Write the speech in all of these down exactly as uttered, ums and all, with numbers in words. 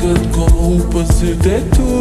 këtë kohë për sytë e tu.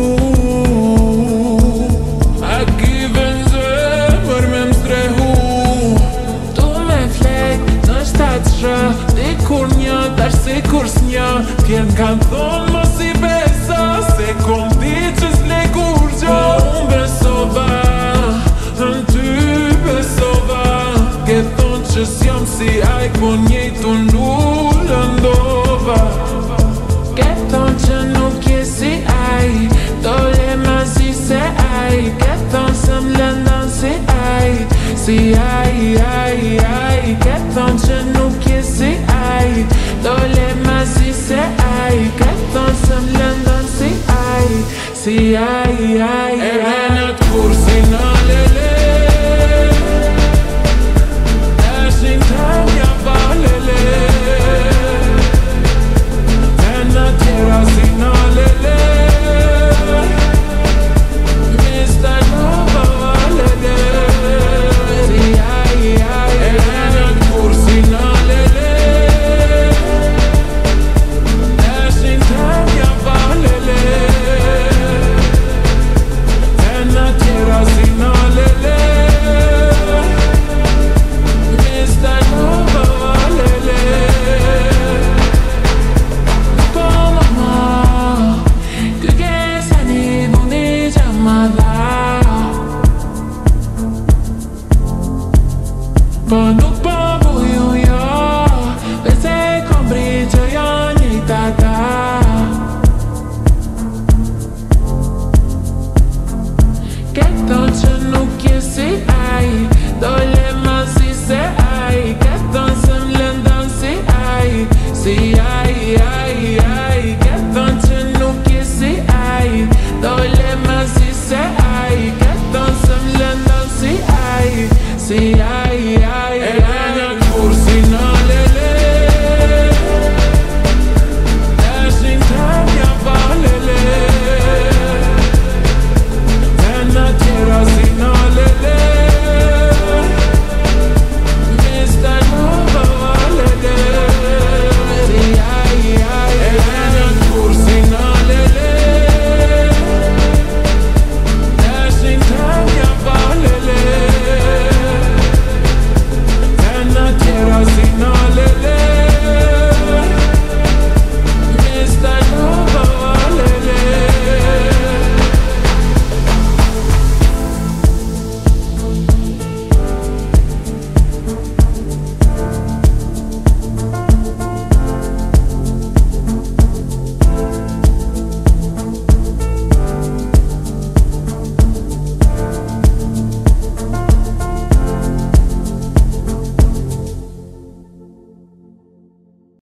A ki vëndzë për me më strehu. Tu me flek, në shtatë shë, dikur një, tash si kur s'një. Tjerë kanë thonë mos i besa, se kom di që s'le kur gjo. Unë besova, në ty besova, ke thonë që s'jam si aj, po njejtu nuk lëndova. Ke thonë që nuk je si aj, dole ma zi se aj. Ke thonë se m'lëndon si aj, si aj, aj, aj. Ke thonë që nuk je si aj, dole ma zi se aj. Ke thonë se m'lëndon si aj, si aj, aj, aj.